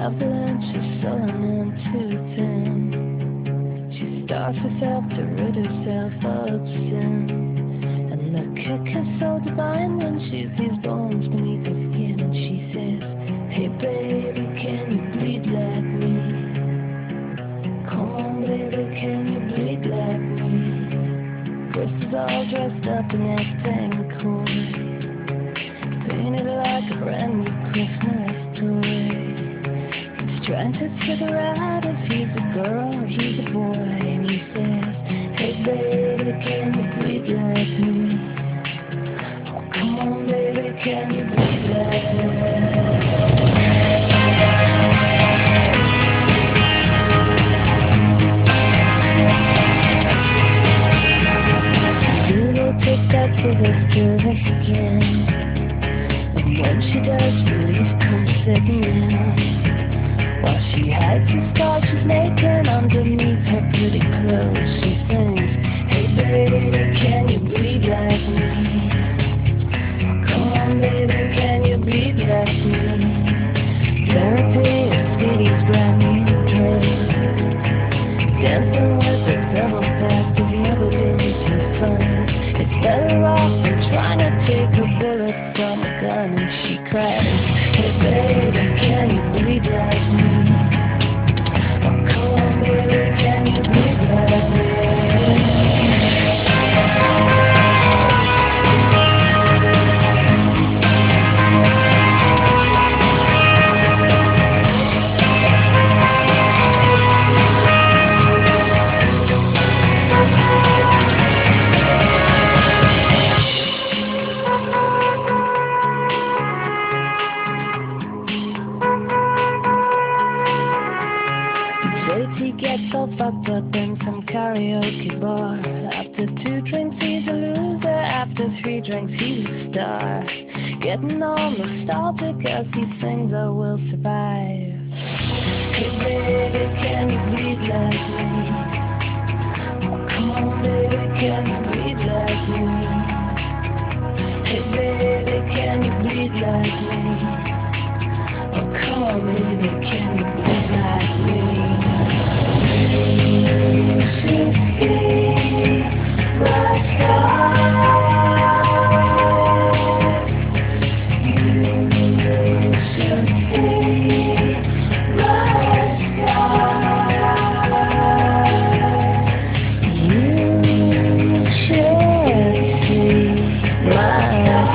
avalanche is sullen and too thin. She starves herself to rid herself of sin. And the kick is so divine when she sees bones beneath her skin. And she says, hey baby, can you bleed like me? Come on baby, can you bleed like me? Chris is all dressed up in that tank cord, painted like a brand new Christmas toy. He's trying to figure out if he's a girl or he's a boy. And he says, hey baby, can you bleed like me? Oh, come on baby, can you bleed like me? Zero takes that scissors to the skin, and when she does, relief comes sitting in. While she hides the scars she's making underneath her pretty clothes, she sings, hey baby, can you bleed like me? Come on baby, can you bleed like me? Therapy is Speedy's brand new drug. Dancing with the devil's past has never been too fun. It's better off than trying to take a bullet from a gun. And she cries, hey baby, can you bleed like me? Oh come on baby, can you bleed like me? JT gets all fucked up in some karaoke bar. After 2 drinks he's a loser, after 3 drinks he's a star. Getting all nostalgic as he sings I Will Survive. Hey baby, can you bleed like me? Oh come on baby, can you bleed like me? Hey baby, can you bleed like me? Oh come on baby, can you bleed like me? You should see my scars. You should see my scars. You should see my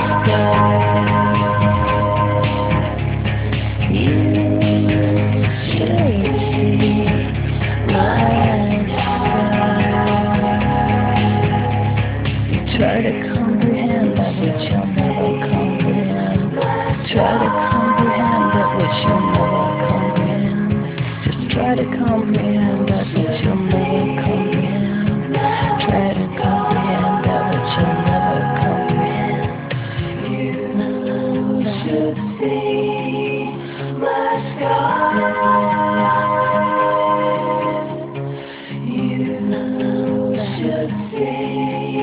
scars. You should see my scars. You try to comprehend that which you'll never comprehend. Try to comprehend that which you'll never comprehend. Just try to comprehend that which you'll never comprehend. Try to comprehend that which you'll never comprehend. You should see my scars. You should see